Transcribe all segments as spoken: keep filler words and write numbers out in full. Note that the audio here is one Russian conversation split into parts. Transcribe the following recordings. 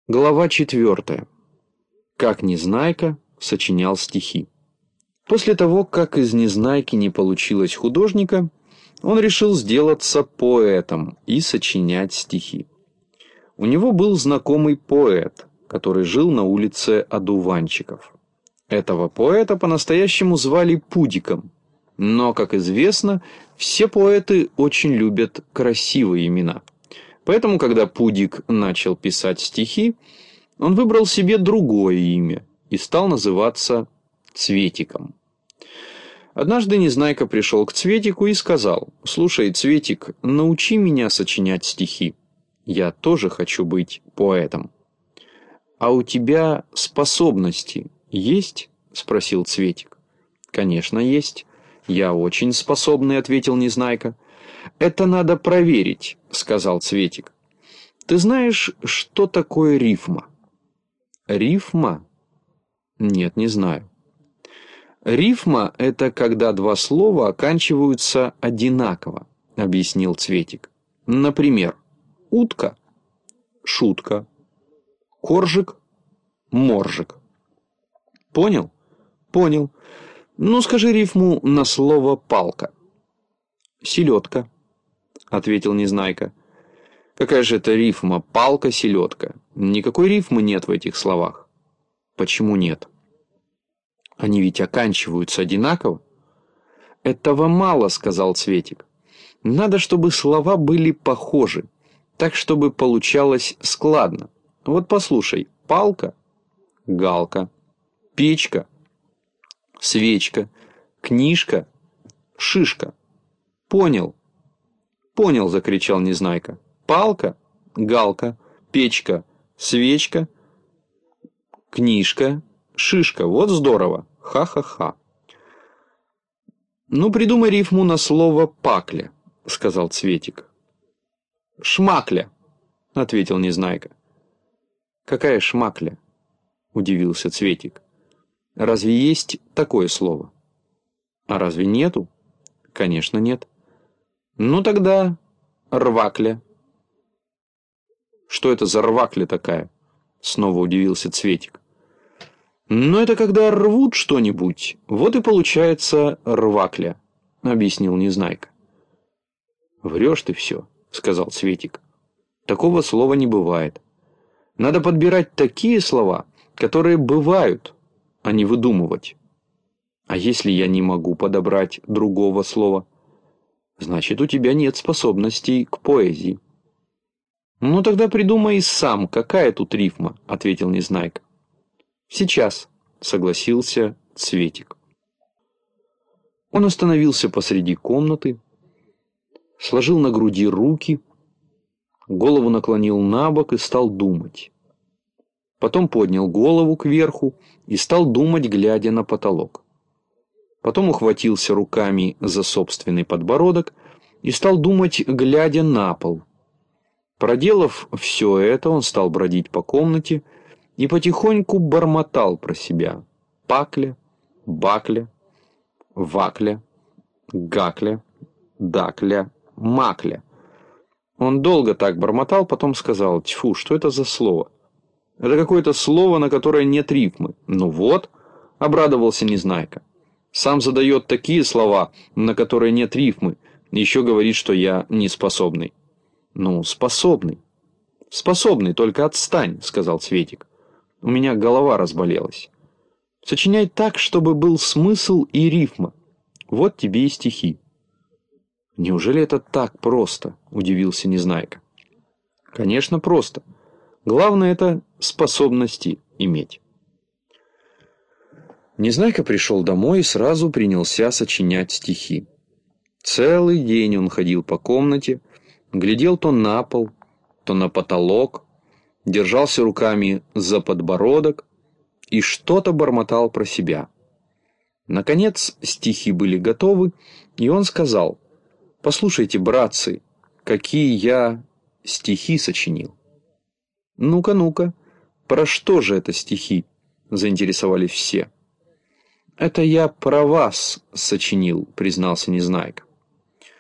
Глава четвертая. Как Незнайка сочинял стихи. После того, как из Незнайки не получилось художника, он решил сделаться поэтом и сочинять стихи. У него был знакомый поэт, который жил на улице Одуванчиков. Этого поэта по-настоящему звали Пудиком, но, как известно, все поэты очень любят красивые имена. Поэтому, когда Пудик начал писать стихи, он выбрал себе другое имя и стал называться Цветиком. Однажды Незнайка пришел к Цветику и сказал: «Слушай, Цветик, научи меня сочинять стихи. Я тоже хочу быть поэтом». «А у тебя способности есть?» – спросил Цветик. «Конечно, есть. Я очень способный», – ответил Незнайка. «Это надо проверить», — сказал Цветик. «Ты знаешь, что такое рифма?» «Рифма? Нет, не знаю». «Рифма — это когда два слова оканчиваются одинаково», — объяснил Цветик. «Например, утка — шутка, коржик — моржик». «Понял?» «Понял. Ну, скажи рифму на слово палка». «Селедка», — ответил Незнайка. «Какая же это рифма? Палка-селедка. Никакой рифмы нет в этих словах». «Почему нет?» «Они ведь оканчиваются одинаково». «Этого мало», — сказал Цветик. «Надо, чтобы слова были похожи, так, чтобы получалось складно. Вот послушай: палка — галка, печка — свечка, книжка — шишка». «Понял». «Понял», — закричал Незнайка. «Палка, галка, печка, свечка, книжка, шишка. Вот здорово. Ха-ха-ха». «Ну, придумай рифму на слово пакля», — сказал Цветик. «Шмакля», — ответил Незнайка. «Какая шмакля?» — удивился Цветик. «Разве есть такое слово?» «А разве нету?» «Конечно, нет». «Ну, тогда рвакля». «Что это за рвакля такая?» — снова удивился Цветик. «Ну, это когда рвут что-нибудь, вот и получается рвакля», — объяснил Незнайка. «Врешь ты все», — сказал Цветик. «Такого слова не бывает. Надо подбирать такие слова, которые бывают, а не выдумывать. А если я не могу подобрать другого слова, значит, у тебя нет способностей к поэзии». «Ну, тогда придумай сам, какая тут рифма», — ответил Незнайка. «Сейчас», — согласился Цветик. Он остановился посреди комнаты, сложил на груди руки, голову наклонил на бок и стал думать. Потом поднял голову кверху и стал думать, глядя на потолок. Потом ухватился руками за собственный подбородок и стал думать, глядя на пол. Проделав все это, он стал бродить по комнате и потихоньку бормотал про себя: пакля, бакля, вакля, гакля, дакля, макля. Он долго так бормотал, потом сказал: «Тьфу, что это за слово? Это какое-то слово, на которое нет рифмы». «Ну вот», — обрадовался Незнайка. «Сам задает такие слова, на которые нет рифмы, еще говорит, что я неспособный». «Ну, способный». «Способный, только отстань», — сказал Цветик. «У меня голова разболелась. Сочиняй так, чтобы был смысл и рифма. Вот тебе и стихи». «Неужели это так просто?» — удивился Незнайка. «Конечно, просто. Главное — это способности иметь». Незнайка пришел домой и сразу принялся сочинять стихи. Целый день он ходил по комнате, глядел то на пол, то на потолок, держался руками за подбородок и что-то бормотал про себя. Наконец стихи были готовы, и он сказал: «Послушайте, братцы, какие я стихи сочинил». «Ну-ка, ну-ка, про что же это стихи?» — заинтересовались все. «Это я про вас сочинил», — признался Незнайка.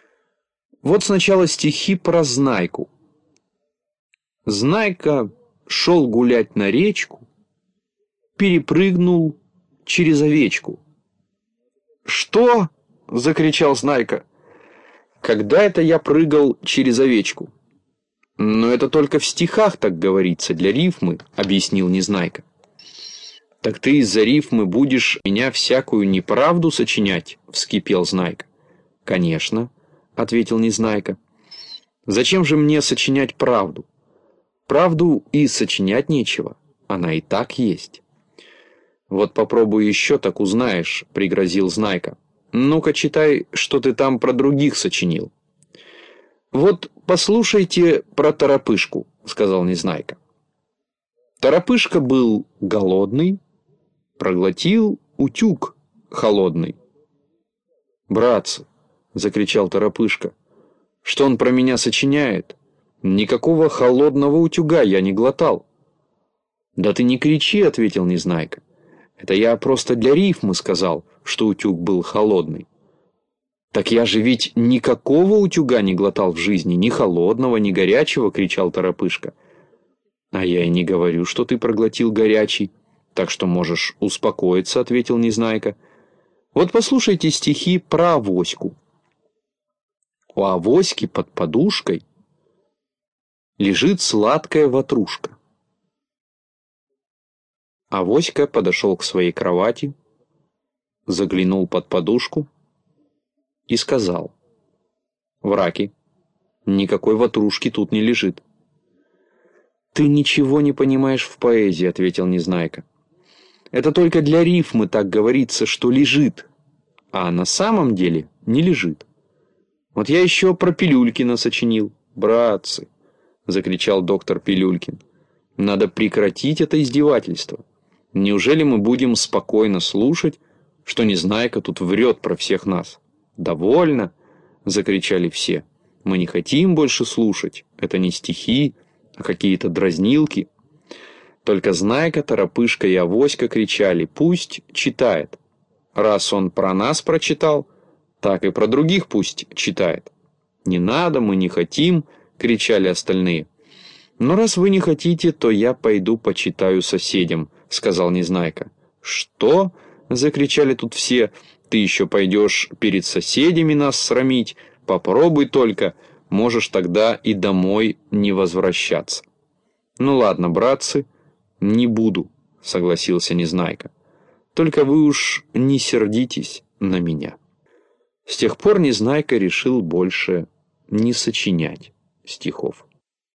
«Вот сначала стихи про Знайку. Знайка шел гулять на речку, перепрыгнул через овечку». «Что?» — закричал Знайка. «Когда это я прыгал через овечку?» «Но это только в стихах так говорится, для рифмы», — объяснил Незнайка. «Так ты из-за рифмы будешь меня всякую неправду сочинять?» — вскипел Знайка. «Конечно», — ответил Незнайка. «Зачем же мне сочинять правду? Правду и сочинять нечего, она и так есть». «Вот попробуй еще, так узнаешь», — пригрозил Знайка. «Ну-ка читай, что ты там про других сочинил». «Вот послушайте про Торопышку», — сказал Незнайка. «Торопышка был голодный, проглотил утюг холодный». «Братцы», — закричал Торопышка, — «что он про меня сочиняет? Никакого холодного утюга я не глотал». «Да ты не кричи», — ответил Незнайка. «Это я просто для рифмы сказал, что утюг был холодный». «Так я же ведь никакого утюга не глотал в жизни, ни холодного, ни горячего», — кричал Торопышка. «А я и не говорю, что ты проглотил горячий, так что можешь успокоиться», — ответил Незнайка. «Вот послушайте стихи про авоську. У авоськи под подушкой лежит сладкая ватрушка». Авоська подошел к своей кровати, заглянул под подушку и сказал: «Враки, никакой ватрушки тут не лежит». «Ты ничего не понимаешь в поэзии», — ответил Незнайка. «Это только для рифмы так говорится, что лежит, а на самом деле не лежит. Вот я еще про Пилюлькина сочинил». «Братцы», — закричал доктор Пилюлькин, — «надо прекратить это издевательство. Неужели мы будем спокойно слушать, что Незнайка тут врет про всех нас?» «Довольно», — закричали все. «Мы не хотим больше слушать. Это не стихи, а какие-то дразнилки». Только Знайка, Торопышка и Авоська кричали: «Пусть читает. Раз он про нас прочитал, так и про других пусть читает». «Не надо, мы не хотим», — кричали остальные. «Но раз вы не хотите, то я пойду почитаю соседям», — сказал Незнайка. «Что?» — закричали тут все. «Ты еще пойдешь перед соседями нас срамить? Попробуй только, можешь тогда и домой не возвращаться». «Ну ладно, братцы, не буду», — согласился Незнайка. «Только вы уж не сердитесь на меня». С тех пор Незнайка решил больше не сочинять стихов.